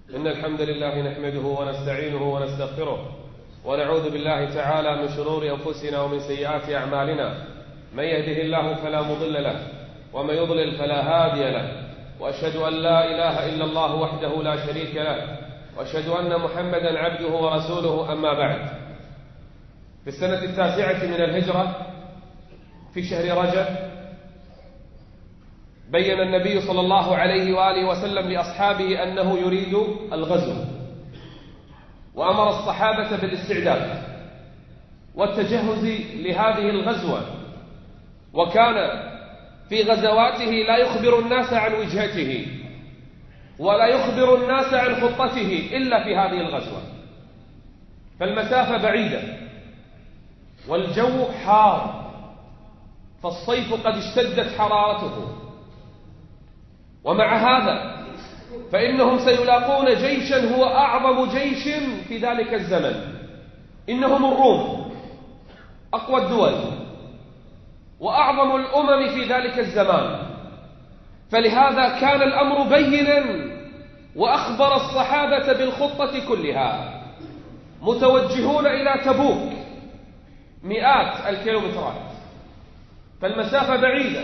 إن الحمد لله نحمده ونستعينه ونستغفره ونعوذ بالله تعالى من شرور أنفسنا ومن سيئات أعمالنا. من يهده الله فلا مضل له ومن يضلل فلا هادي له، وأشهد أن لا إله إلا الله وحده لا شريك له، وأشهد أن محمدا عبده ورسوله. أما بعد، في السنة 9 من الهجرة في شهر رجب بين النبي صلى الله عليه وآله وسلم لأصحابه أنه يريد الغزو، وأمر الصحابة بالاستعداد والتجهز لهذه الغزوة. وكان في غزواته لا يخبر الناس عن وجهته ولا يخبر الناس عن خطته إلا في هذه الغزوة، فالمسافة بعيدة والجو حار، فالصيف قد اشتدت حرارته. ومع هذا فإنهم سيلاقون جيشا هو أعظم جيش في ذلك الزمن، إنهم الروم، أقوى الدول وأعظم الأمم في ذلك الزمان. فلهذا كان الأمر بينا، وأخبر الصحابة بالخطة كلها، متوجهون إلى تبوك مئات الكيلومترات، فالمسافة بعيدة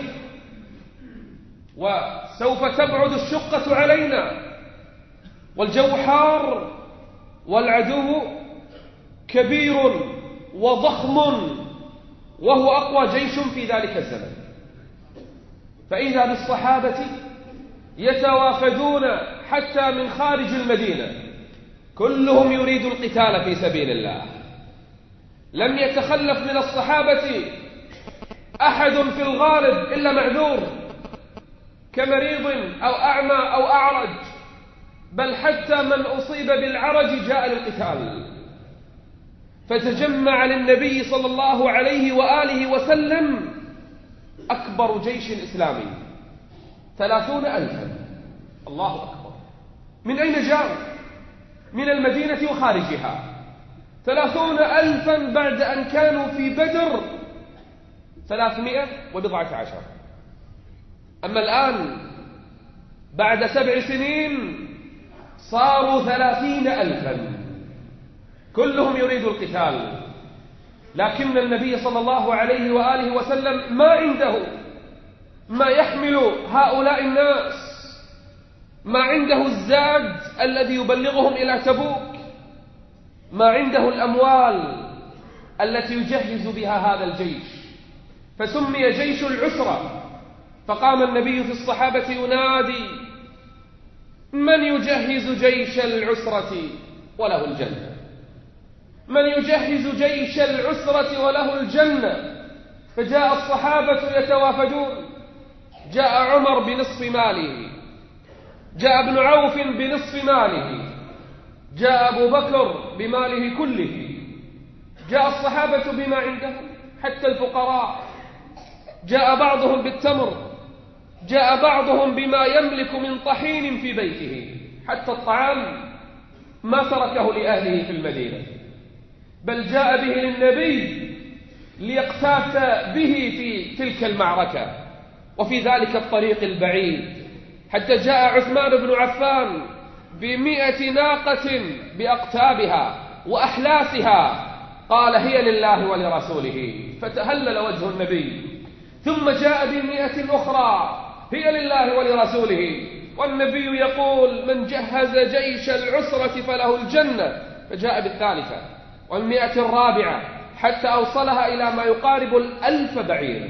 وسوف تبعد الشقة علينا، والجو حار، والعدو كبير وضخم، وهو أقوى جيش في ذلك الزمن. فإذا بالصحابة يتوافدون حتى من خارج المدينة، كلهم يريد القتال في سبيل الله. لم يتخلف من الصحابة أحد في الغالب إلا معذور كمريض أو أعمى أو أعرج، بل حتى من أصيب بالعرج جاء للقتال. فتجمع للنبي صلى الله عليه وآله وسلم أكبر جيش إسلامي 30,000. الله أكبر! من أين جاءوا؟ من المدينة وخارجها. 30,000 بعد أن كانوا في بدر 319. أما الآن بعد 7 سنين صاروا 30,000، كلهم يريد القتال. لكن النبي صلى الله عليه وآله وسلم ما عنده ما يحمل هؤلاء الناس، ما عنده الزاد الذي يبلغهم إلى تبوك، ما عنده الأموال التي يجهز بها هذا الجيش، فسمي جيش العسرة. فقام النبي في الصحابة ينادي: من يجهز جيش العسرة وله الجنة؟ من يجهز جيش العسرة وله الجنة؟ فجاء الصحابة يتوافدون. جاء عمر بنصف ماله، جاء ابن عوف بنصف ماله، جاء أبو بكر بماله كله، جاء الصحابة بما عندهم حتى الفقراء، جاء بعضهم بالتمر، جاء بعضهم بما يملك من طحين في بيته، حتى الطعام ما تركه لأهله في المدينة، بل جاء به للنبي ليقتات به في تلك المعركة وفي ذلك الطريق البعيد، حتى جاء عثمان بن عفان ب100 ناقة بأقتابها وأحلاسها، قال: هي لله ولرسوله، فتهلل وجه النبي. ثم جاء ب100 أخرى، هي لله ولرسوله، والنبي يقول: من جهز جيش العسرة فله الجنة. فجاء بالثالثة وال100 الرابعة، حتى أوصلها إلى ما يقارب 1000 بعير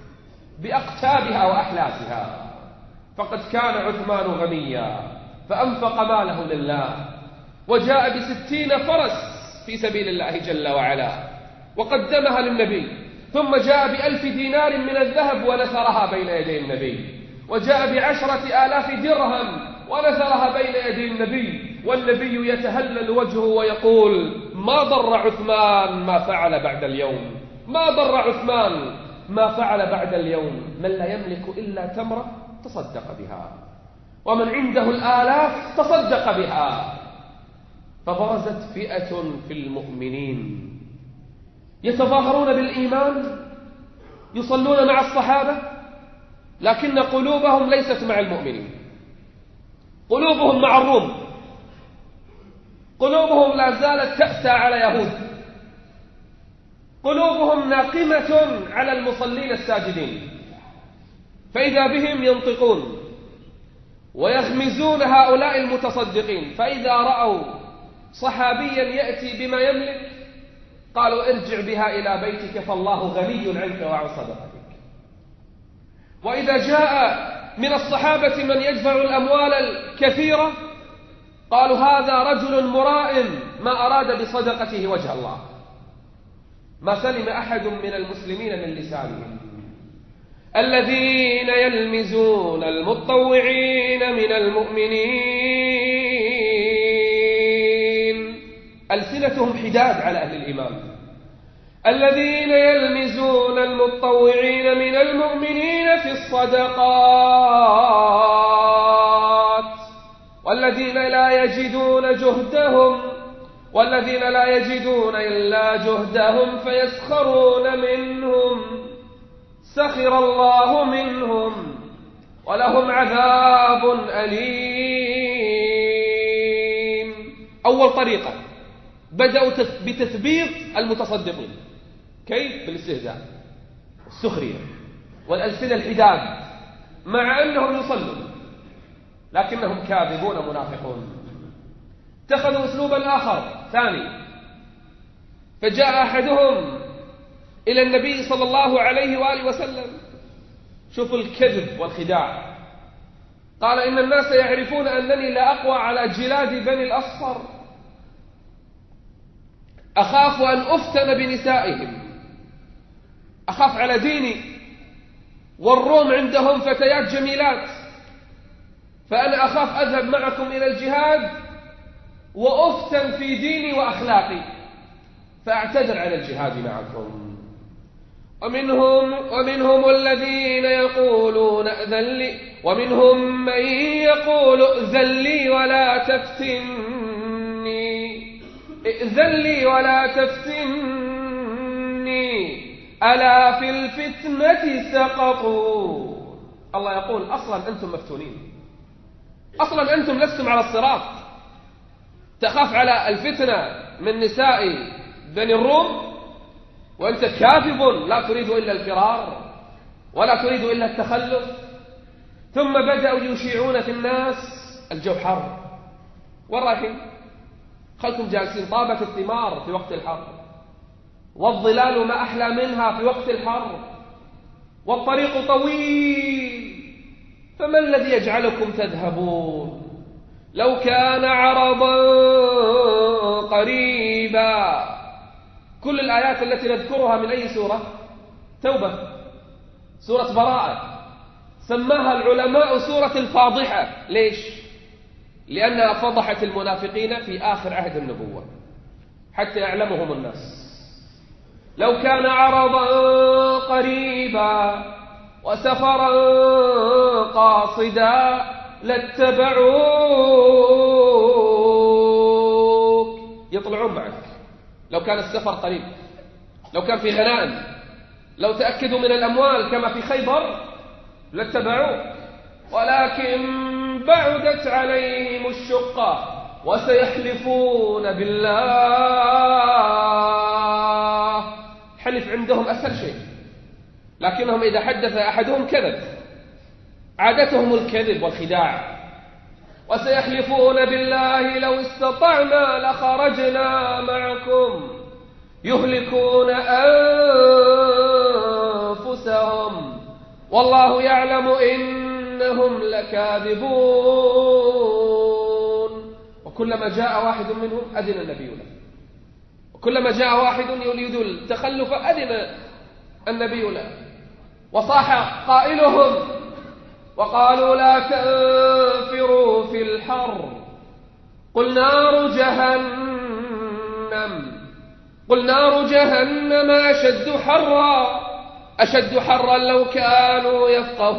بأقتابها وأحلاسها. فقد كان عثمان غنيا فأنفق ماله لله، وجاء ب60 فرس في سبيل الله جل وعلا وقدمها للنبي، ثم جاء ب1000 دينار من الذهب ونثرها بين يدي النبي، وجاء ب10,000 درهم ونثرها بين يدي النبي، والنبي يتهلل وجهه ويقول: ما ضر عثمان ما فعل بعد اليوم، ما ضر عثمان ما فعل بعد اليوم. من لا يملك إلا تمرة تصدق بها، ومن عنده الآلاف تصدق بها. فبرزت فئة في المؤمنين يتظاهرون بالإيمان، يصلون مع الصحابة، لكن قلوبهم ليست مع المؤمنين، قلوبهم مع الروم، قلوبهم لا زالت تأسى على يهود، قلوبهم ناقمة على المصلين الساجدين، فإذا بهم ينطقون ويغمزون هؤلاء المتصدقين، فإذا رأوا صحابيا يأتي بما يملك قالوا ارجع بها إلى بيتك فالله غني عنك وعن صدقتك. وإذا جاء من الصحابة من يدفع الأموال الكثيرة قالوا هذا رجل مراء ما أراد بصدقته وجه الله. ما سلم أحد من المسلمين من لسانهم. الذين يلمزون المتطوعين من المؤمنين ألسنتهم حداد على أهل الإيمان. الذين يلمزون المتطوعين من المؤمنين في الصدقات والذين لا يجدون إلا جهدهم فيسخرون منهم سخر الله منهم ولهم عذاب أليم. أول طريقة بدأوا بتثبيط المتصدقين. كيف؟ بالاستهزاء والسخرية والألسنة الحداد، مع أنهم يصلون لكنهم كاذبون منافقون. اتخذوا أسلوبا آخر ثاني، فجاء أحدهم إلى النبي صلى الله عليه وآله وسلم، شوفوا الكذب والخداع، قال إن الناس يعرفون أنني لا أقوى على جلاد بني الأصفر، أخاف أن أفتن بنسائهم، أخاف على ديني، والروم عندهم فتيات جميلات، فأنا أخاف أذهب معكم إلى الجهاد وأفتن في ديني وأخلاقي، فأعتذر عن الجهاد معكم. ومنهم الذين يقولون ومنهم من يقول ائذن لي ولا تفتني، ائذن لي ولا تفتني ألا في الفتنة سقطوا. الله يقول أصلا أنتم مفتونين، أصلا أنتم لستم على الصراط، تخاف على الفتنة من نساء بني الروم وأنت كاذب لا تريد إلا الفرار ولا تريد إلا التخلف. ثم بدأوا يشيعون في الناس الجو حر والرايحين، خلكم جالسين، طابت الثمار في وقت الحر، والظلال ما أحلى منها في وقت الحر، والطريق طويل، فما الذي يجعلكم تذهبون؟ لو كان عرضا قريبا. كل الآيات التي نذكرها من أي سورة؟ توبة، سورة براءة، سماها العلماء سورة الفاضحة. ليش؟ لأنها فضحت المنافقين في آخر عهد النبوة حتى يعلمهم الناس. لو كان عرضا قريبا وسفرا قاصدا لاتبعوك، يطلعون معك لو كان السفر قريب، لو كان في غنائم، لو تأكدوا من الأموال كما في خيبر لاتبعوك، ولكن بعدت عليهم الشقة وسيحلفون بالله. حلف عندهم أسهل شيء، لكنهم إذا حدث أحدهم كذب، عادتهم الكذب والخداع. وسيحلفون بالله لو استطعنا لخرجنا معكم يهلكون أنفسهم والله يعلم إنهم لكاذبون. وكلما جاء واحد منهم أذن النبي له، وكلما جاء واحد يريد التخلف أذن النبي له. وصاح قائلهم وقالوا لا تنفروا في الحر قل نار جهنم أشد حرا لو كانوا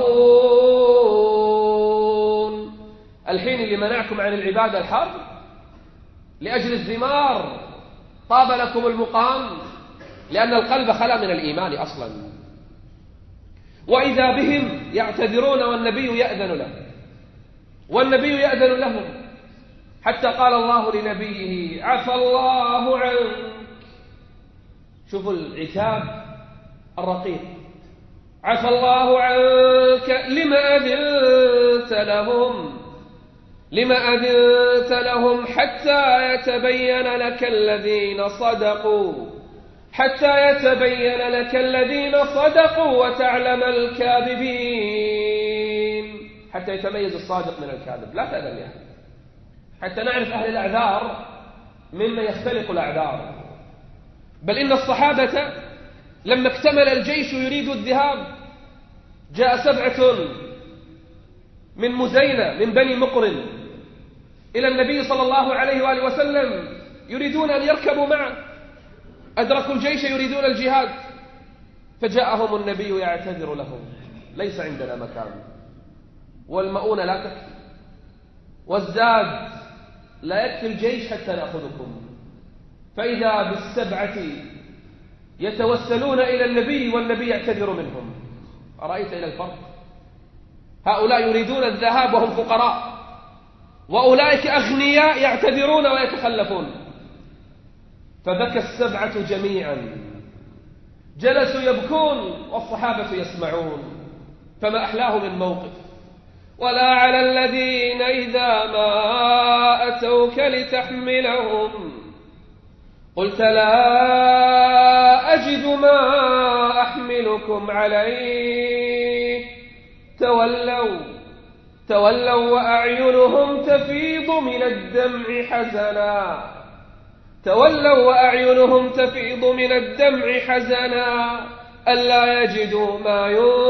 يفقهون. الحين اللي منعكم عن العبادة الحر لأجل الزمار، طاب لكم المقام، لأن القلب خلا من الإيمان أصلا. وإذا بهم يعتذرون والنبي يأذن لهم، حتى قال الله لنبيه عفى الله عنك. شوفوا العتاب الرقيق. عفى الله عنك لما أذنت لهم حتى يتبين لك الذين صدقوا وتعلم الكاذبين. حتى يتميز الصادق من الكاذب. لا تأذن يعني، حتى نعرف أهل الأعذار مما يختلق الأعذار. بل إن الصحابة لما اكتمل الجيش يريد الذهاب، جاء 7 من مزينة من بني مقرن إلى النبي صلى الله عليه وآله وسلم يريدون أن يركبوا معه، أدركوا الجيش يريدون الجهاد، فجاءهم النبي يعتذر لهم: ليس عندنا مكان، والمؤونة لا تكفي، والزاد لا يكفي الجيش حتى نأخذكم. فإذا ب7 يتوسلون إلى النبي والنبي يعتذر منهم. أرأيت إلى الفرق؟ هؤلاء يريدون الذهاب وهم فقراء، وأولئك أغنياء يعتذرون ويتخلفون. فبكى 7 جميعا، جلسوا يبكون والصحابة يسمعون. فما أحلاه من موقف: ولا على الذين إذا ما أتوك لتحملهم قلت لا أجد ما أحملكم عليه تولوا وأعينهم تفيض من الدمع حزنا ألا يجدوا ما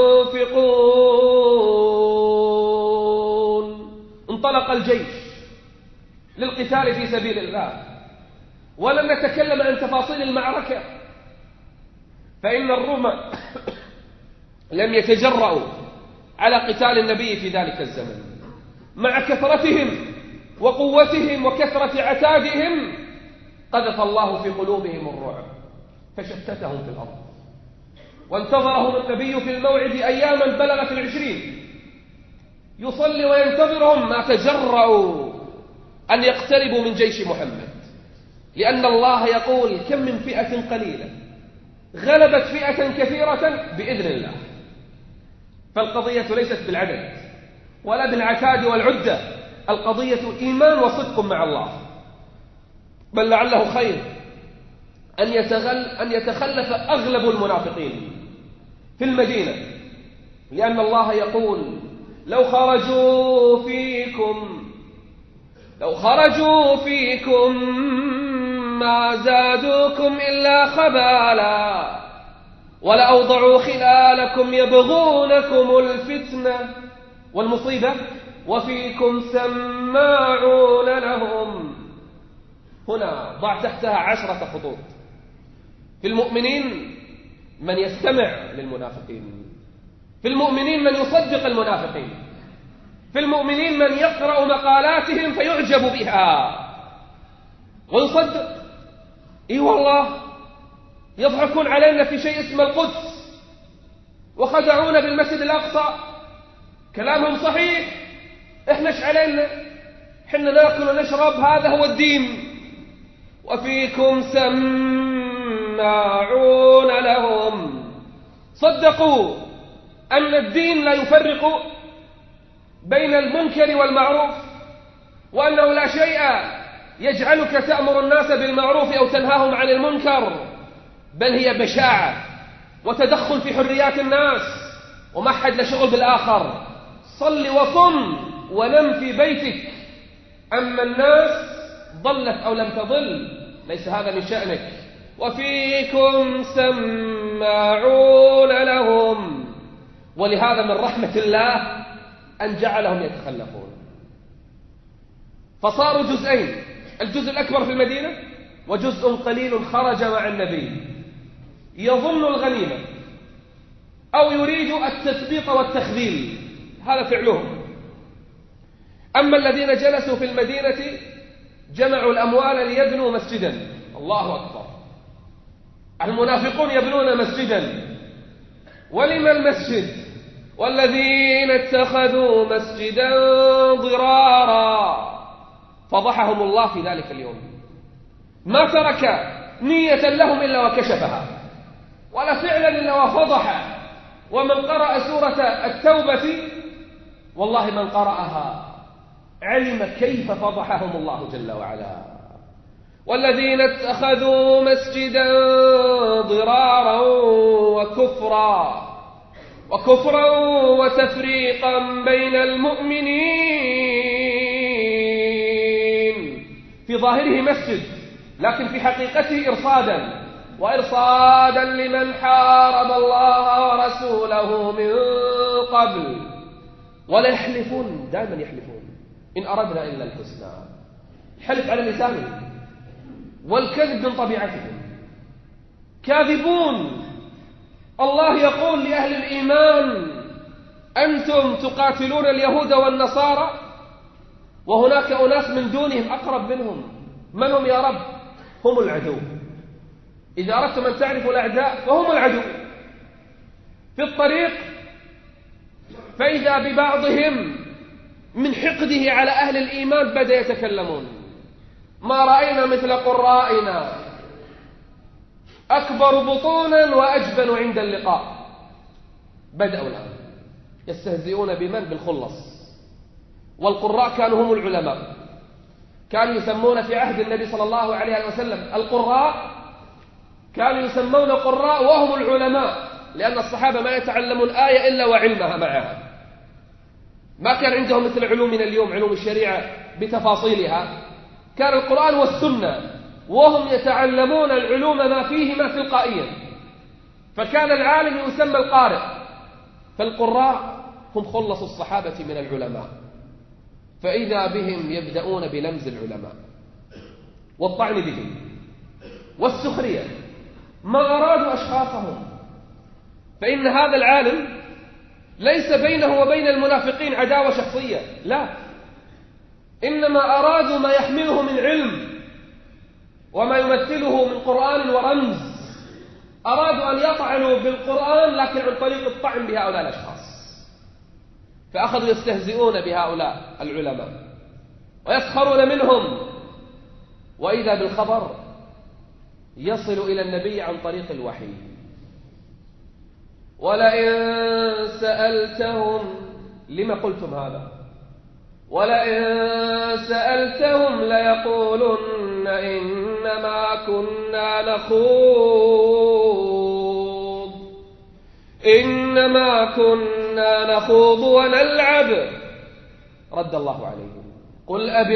ينفقون. انطلق الجيش للقتال في سبيل الله، ولن نتكلم عن تفاصيل المعركة، فإن الروم لم يتجرؤوا على قتال النبي في ذلك الزمن. مع كثرتهم وقوتهم وكثرة عتادهم قذف الله في قلوبهم الرعب فشتتهم في الأرض. وانتظرهم النبي في الموعد أياما بلغت 20 يصلي وينتظرهم، ما تجرؤوا أن يقتربوا من جيش محمد، لأن الله يقول: كم من فئة قليلة غلبت فئة كثيرة بإذن الله. فالقضية ليست بالعدد ولا بالعتاد والعدة، القضية إيمان وصدق مع الله. بل لعله خير أن يتخلف أغلب المنافقين في المدينة، لأن الله يقول: لو خرجوا فيكم ما زادوكم إلا خبالا ولأوضعوا خلالكم يبغونكم الفتنة والمصيبة وفيكم سماعون لهم. هنا ضع تحتها 10 خطوط. في المؤمنين من يستمع للمنافقين، في المؤمنين من يصدق المنافقين، في المؤمنين من يقرأ مقالاتهم فيعجب بها ويصدق. إي والله يضحكون علينا في شيء اسمه القدس وخدعونا بالمسجد الأقصى، كلامهم صحيح، إحنا إيش علينا؟ إحنا نأكل ونشرب، هذا هو الدين. وفيكم سماعون لهم. صدقوا أن الدين لا يفرق بين المنكر والمعروف، وأنه لا شيء يجعلك تأمر الناس بالمعروف أو تنهاهم عن المنكر، بل هي بشاعة وتدخل في حريات الناس، وما حد له شغل بالآخر. صل وصم ونم في بيتك، أما الناس ضلت أو لم تضل ليس هذا من شأنك. وفيكم سماعون لهم. ولهذا من رحمة الله أن جعلهم يتخلفون، فصاروا جزئين: الجزء الأكبر في المدينة وجزء قليل خرج مع النبي يظن الغنيمة أو يريد التثبيط والتخذيل، هذا فعلهم. أما الذين جلسوا في المدينة جمعوا الأموال ليبنوا مسجدا. الله أكبر. المنافقون يبنون مسجدا، ولما المسجد؟ والذين اتخذوا مسجدا ضرارا فضحهم الله في ذلك اليوم. ما ترك نية لهم إلا وكشفها، ولا فعلا إلا وفضح. ومن قرأ سورة التوبة والله من قرأها علم كيف فضحهم الله جل وعلا. والذين اتخذوا مسجدا ضرارا وكفرا وتفريقا بين المؤمنين، في ظاهره مسجد لكن في حقيقته إرصادا لمن حارب الله ورسوله من قبل. ولا يحلفون، دائما يحلفون إن أردنا إلا الحسنى، حلف على لسانهم، والكذب من طبيعتهم، كاذبون. الله يقول لأهل الإيمان أنتم تقاتلون اليهود والنصارى وهناك أناس من دونهم أقرب منهم. من هم يا رب؟ هم العدو. إذا أردتم أن تعرفوا الأعداء فهم العدو. في الطريق فإذا ببعضهم من حقده على أهل الإيمان بدأ يتكلمون: ما رأينا مثل قرائنا، أكبر بطونا وأجبن عند اللقاء. بدأوا الآن يستهزئون بمن؟ بالخلص. والقراء كانوا هم العلماء، كانوا يسمون في عهد النبي صلى الله عليه وسلم القراء، كانوا يسمون قراء وهم العلماء، لأن الصحابة ما يتعلمون آية إلا وعلمها معها. ما كان عندهم مثل علومنا اليوم، علوم الشريعة بتفاصيلها. كان القرآن والسنة، وهم يتعلمون العلوم ما فيهما تلقائيا. فكان العالم يسمى القارئ، فالقراء هم خلص الصحابة من العلماء. فإذا بهم يبدأون بلمز العلماء والطعن بهم والسخرية، ما أرادوا أشخاصهم. فإن هذا العالم ليس بينه وبين المنافقين عداوة شخصية، لا، إنما أرادوا ما يحمله من علم وما يمثله من قرآن ورمز. أرادوا أن يطعنوا بالقرآن لكن عن طريق الطعن بهؤلاء الأشخاص. فأخذوا يستهزئون بهؤلاء العلماء ويسخرون منهم، وإذا بالخبر يصل إلى النبي عن طريق الوحي: ولئن سألتهم لما قلتم هذا، ولئن سألتهم ليقولن إنما كنا نخوض ونلعب. رد الله عليهم: قل أبي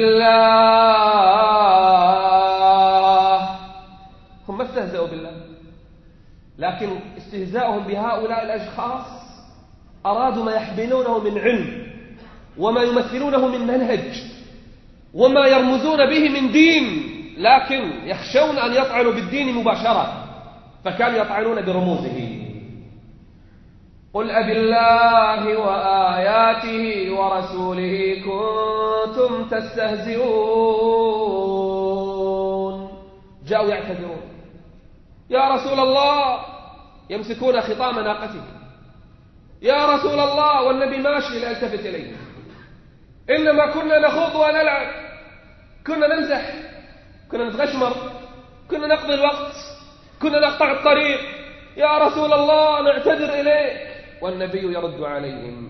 الله. هم ما استهزأوا بالله، لكن استهزاؤهم بهؤلاء الأشخاص أرادوا ما يحملونه من علم وما يمثلونه من منهج وما يرمزون به من دين، لكن يخشون أن يطعنوا بالدين مباشرة، فكانوا يطعنون برموزه. قل أبي الله وآياته ورسوله كنتم تستهزئون. جاءوا يعتذرون: يا رسول الله، يمسكون خطام ناقته: يا رسول الله، والنبي ماشي لا يلتفت إليه، إنما كنا نخوض ونلعب، كنا نمزح، كنا نتغشمر، كنا نقضي الوقت، كنا نقطع الطريق، يا رسول الله نعتذر إليك. والنبي يرد عليهم: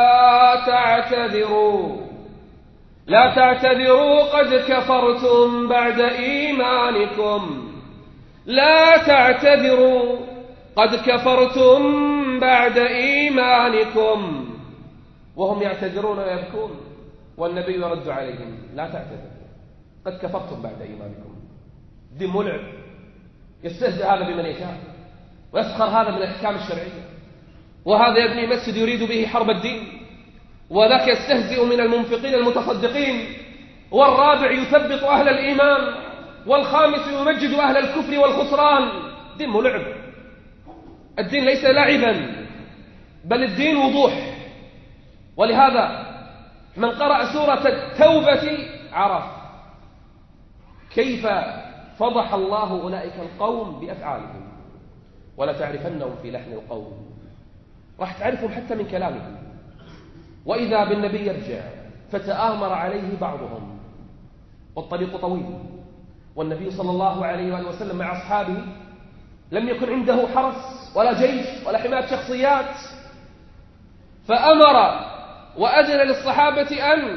لا تعتذروا قد كفرتم بعد إيمانكم، لا تعتذروا قد كفرتم بعد إيمانكم. وهم يعتذرون ويبكون، والنبي يرد عليهم: لا تعتذروا قد كفرتم بعد إيمانكم. دين ملعب، يستهزئ هذا بمن يشاء ويسخر هذا من الأحكام الشرعية، وهذا يبني مسجد يريد به حرب الدين، وذاك يستهزئ من المنفقين المتصدقين، والرابع يثبط أهل الإيمان، والخامس يمجد أهل الكفر والخسران. دين ملعب، الدين ليس لعبا، بل الدين وضوح. ولهذا من قرأ سورة التوبة عرف كيف فضح الله أولئك القوم بأفعالهم، ولا تعرفنهم في لحن القول، راح تعرفهم حتى من كلامهم. وإذا بالنبي يرجع فتآمر عليه بعضهم والطريق طويل، والنبي صلى الله عليه وآله وسلم مع أصحابه لم يكن عنده حرس ولا جيش ولا حماية شخصيات، فأمر وأذن للصحابة أن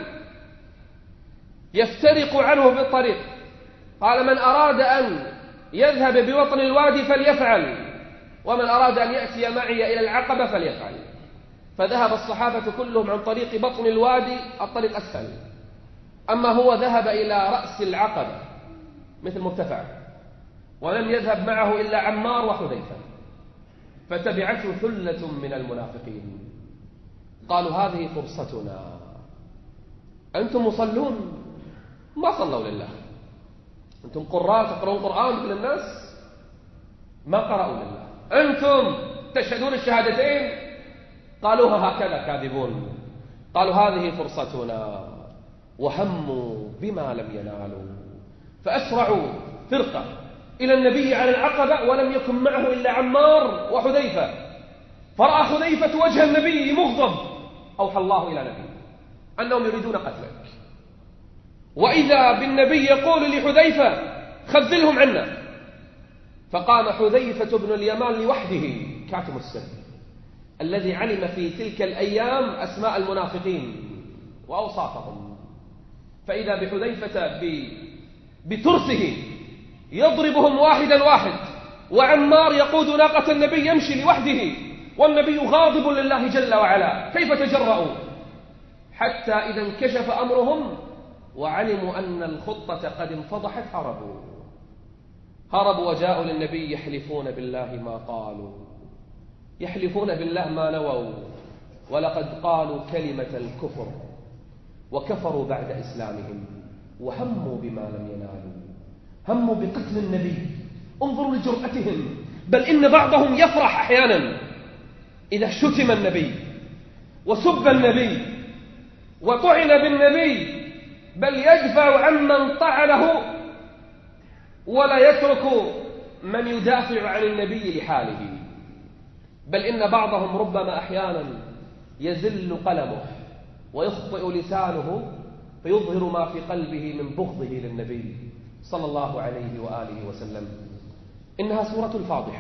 يفترقوا عنه بالطريق. قال: من أراد أن يذهب بوطن الوادي فليفعل، ومن أراد أن يأتي معي إلى العقبة فليفعل. فذهب الصحابة كلهم عن طريق بطن الوادي، الطريق أسهل، أما هو ذهب إلى رأس العقبة مثل مرتفع، ولم يذهب معه إلا عمار وحذيفة، فتبعته ثلة من المنافقين. قالوا: هذه فرصتنا، أنتم مصلون ما صلوا لله، أنتم قراء تقرؤون قرآن مثل الناس ما قرأوا لله، أنتم تشهدون الشهادتين قالوها هكذا كاذبون. قالوا: هذه فرصتنا، وهموا بما لم ينالوا، فأسرعوا فرقة إلى النبي على العقبة، ولم يكن معه إلا عمار وحذيفة. فرأى حذيفة وجه النبي مغضب، أوحى الله إلى نبيه أنهم يريدون قتلك، وإذا بالنبي يقول لحذيفة: خذلهم عنا. فقام حذيفة بن اليمان لوحده كاتم السر الذي علم في تلك الأيام أسماء المنافقين وأوصافهم، فإذا بحذيفة بترسه يضربهم واحدا واحد، وعمار يقود ناقة النبي يمشي لوحده، والنبي غاضب لله جل وعلا، كيف تجرؤوا؟ حتى إذا انكشف أمرهم وعلموا أن الخطة قد انفضحت هربوا وجاءوا للنبي يحلفون بالله ما قالوا، يحلفون بالله ما نووا، ولقد قالوا كلمة الكفر وكفروا بعد إسلامهم، وهموا بما لم ينالوا، هموا بقتل النبي. انظروا لجرأتهم، بل إن بعضهم يفرح أحيانا إذا شتم النبي وسب النبي وطعن بالنبي، بل يدفع عمن طعنه ولا يترك من يدافع عن النبي لحاله. بل إن بعضهم ربما أحيانا يزل قلمه ويخطئ لسانه فيظهر ما في قلبه من بغضه للنبي صلى الله عليه وآله وسلم. إنها سورة الفاضحة،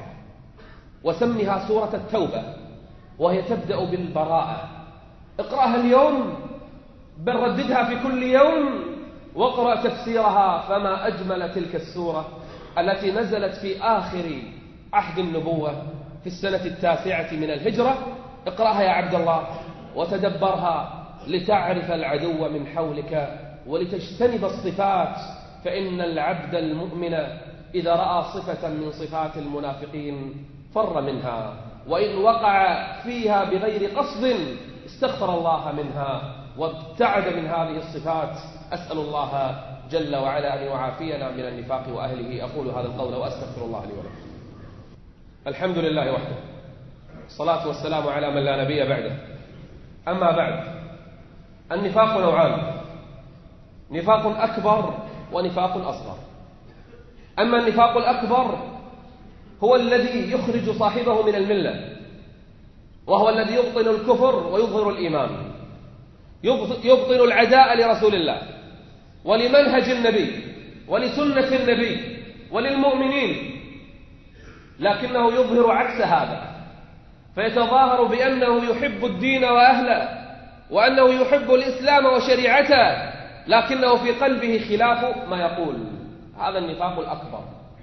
وسمها سورة التوبة، وهي تبدأ بالبراءة. اقرأها اليوم، بل رددها في كل يوم، واقرأ تفسيرها، فما أجمل تلك السورة التي نزلت في آخر عهد النبوة في السنة 9 من الهجرة. اقرأها يا عبد الله وتدبرها لتعرف العدو من حولك ولتجتنب الصفات، فإن العبد المؤمن إذا رأى صفة من صفات المنافقين فر منها، وإن وقع فيها بغير قصد استغفر الله منها وابتعد من هذه الصفات. أسأل الله جل وعلا أن يعافينا من النفاق وأهله. أقول هذا القول وأستغفر الله لي ولكم. الحمد لله وحده، الصلاة والسلام على من لا نبي بعده. أما بعد، النفاق نوعان: نفاق أكبر ونفاق أصغر. أما النفاق الأكبر هو الذي يخرج صاحبه من الملة، وهو الذي يبطن الكفر ويظهر الإيمان، يبطن العداء لرسول الله ولمنهج النبي ولسنة النبي وللمؤمنين، لكنه يظهر عكس هذا، فيتظاهر بأنه يحب الدين وأهله وأنه يحب الإسلام وشريعته، لكنه في قلبه خلاف ما يقول. هذا النفاق الأكبر.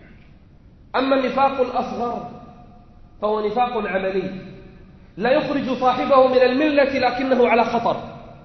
أما النفاق الأصغر فهو نفاق عملي لا يخرج صاحبه من الملة، لكنه على خطر،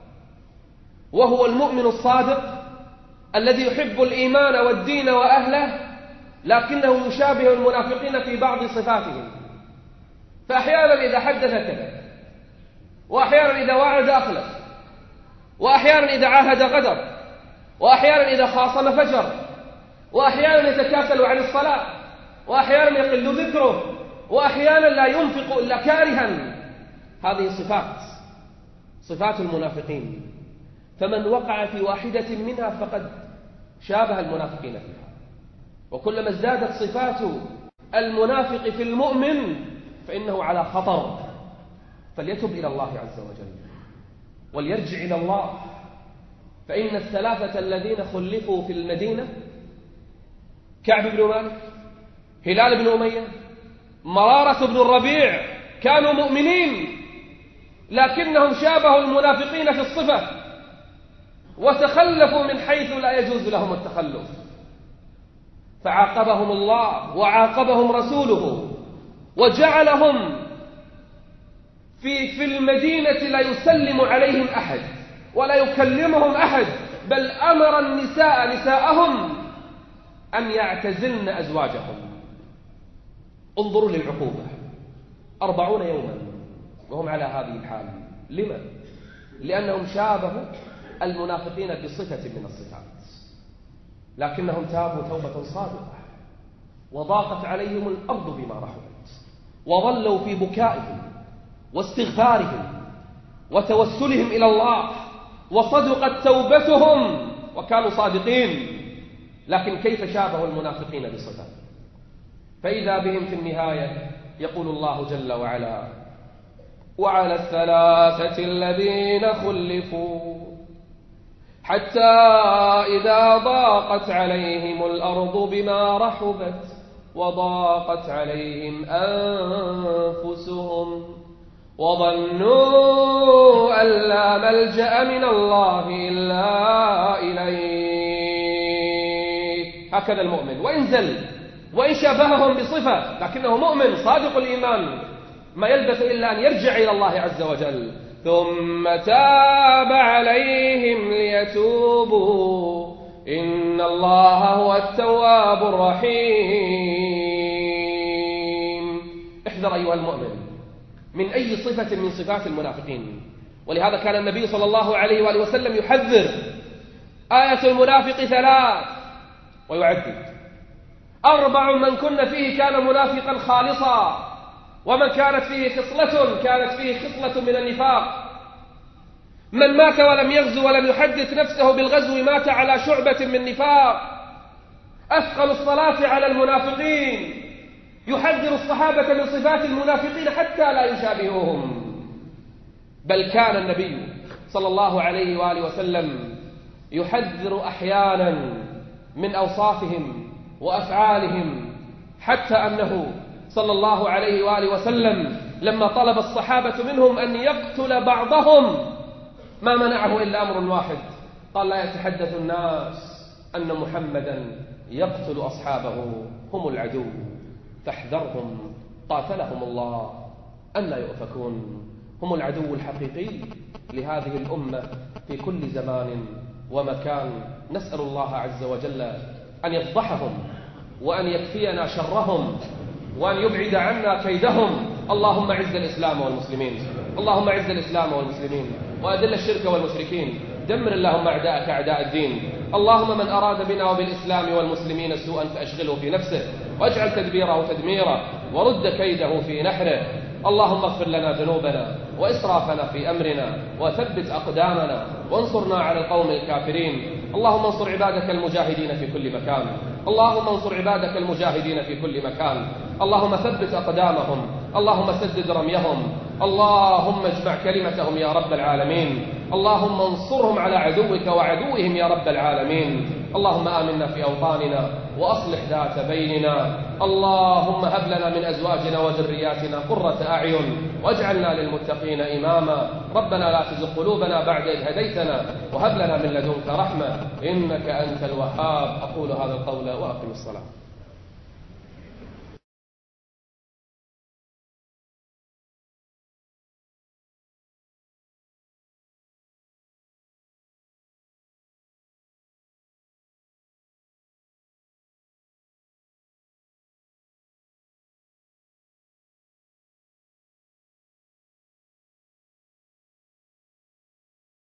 وهو المؤمن الصادق الذي يحب الإيمان والدين وأهله، لكنه يشابه المنافقين في بعض صفاتهم، فأحيانا إذا حدث كذب، وأحيانا إذا وعد أخلف، وأحيانا إذا عاهد غدر، وأحيانا إذا خاصم فجر، وأحيانا يتكاسل عن الصلاة، وأحيانا يقل ذكره، وأحيانا لا ينفق إلا كارها. هذه صفات المنافقين، فمن وقع في واحدة منها فقد شابه المنافقين فيها. وكلما ازدادت صفات المنافق في المؤمن فإنه على خطر، فليتب إلى الله عز وجل وليرجع إلى الله، فإن الثلاثة الذين خلفوا في المدينة كعب بن مالك، هلال بن أمية، مرارة بن الربيع، كانوا مؤمنين لكنهم شابهوا المنافقين في الصفة وتخلفوا من حيث لا يجوز لهم التخلف، فعاقبهم الله وعاقبهم رسوله وجعلهم في المدينة لا يسلم عليهم أحد ولا يكلمهم أحد، بل أمر نساءهم أن يعتزلن أزواجهم. انظروا للعقوبة، 40 يوما وهم على هذه الحال. لما؟ لأنهم شابهوا المنافقين بصفة من الصفات، لكنهم تابوا توبة صادقة وضاقت عليهم الأرض بما رحبت، وظلوا في بكائهم واستغفارهم وتوسلهم إلى الله، وصدقت توبتهم وكانوا صادقين. لكن كيف شابهوا المنافقين بصفة؟ فإذا بهم في النهاية يقول الله جل وعلا: وعلى الثلاثة الذين خلفوا حتى إذا ضاقت عليهم الأرض بما رحبت وضاقت عليهم أنفسهم وظنوا أن لا ملجأ من الله إلا إليه. هكذا المؤمن وإن شابههم بصفة لكنه مؤمن صادق الإيمان، ما يلبث إلا أن يرجع إلى الله عز وجل، ثم تاب عليهم ليتوبوا إن الله هو التواب الرحيم. احذر أيها المؤمن من أي صفة من صفات المنافقين، ولهذا كان النبي صلى الله عليه وآله وسلم يحذر: آية المنافق 3 ويعدد: 4 من كن فيه كان منافقا خالصا، ومن كانت فيه خصلة كانت فيه خصلة من النفاق. من مات ولم يغزو ولم يحدث نفسه بالغزو مات على شعبة من نفاق. أثقل الصلاة على المنافقين، يحذر الصحابة من صفات المنافقين حتى لا يشابهوهم. بل كان النبي صلى الله عليه وآله وسلم يحذر أحيانا من أوصافهم وأفعالهم، حتى أنه صلى الله عليه وآله وسلم لما طلب الصحابة منهم أن يقتل بعضهم ما منعه إلا أمر واحد، قال: لا يتحدث الناس أن محمدا يقتل أصحابه، هم العدو فاحذرهم قاتلهم الله أن لا يؤفكون. هم العدو الحقيقي لهذه الأمة في كل زمان ومكان. نسأل الله عز وجل أن يفضحهم وأن يكفينا شرهم وأن يبعد عنا كيدهم. اللهم اعز الإسلام والمسلمين، اللهم اعز الإسلام والمسلمين وأذل الشرك والمشركين. دمر اللهم أعداءك أعداء الدين. اللهم من أراد بنا وبالإسلام والمسلمين سوءا فأشغله في نفسه واجعل تدبيره تدميره ورد كيده في نحره. اللهم اغفر لنا ذنوبنا وإسرافنا في أمرنا وثبت أقدامنا وانصرنا على القوم الكافرين. اللهم انصر عبادك المجاهدين في كل مكان، اللهم انصر عبادك المجاهدين في كل مكان. اللهم ثبت أقدامهم، اللهم سدد رميهم، اللهم اجمع كلمتهم يا رب العالمين. اللهم انصرهم على عدوك وعدوهم يا رب العالمين. اللهم آمنا في أوطاننا وأصلح ذات بيننا. اللهم هب لنا من أزواجنا وذرياتنا قرة أعين واجعلنا للمتقين إماما. ربنا لا تزغ قلوبنا بعد إذ هديتنا وهب لنا من لدنك رحمة إنك أنت الوهاب. أقول هذا القول وأقم الصلاة.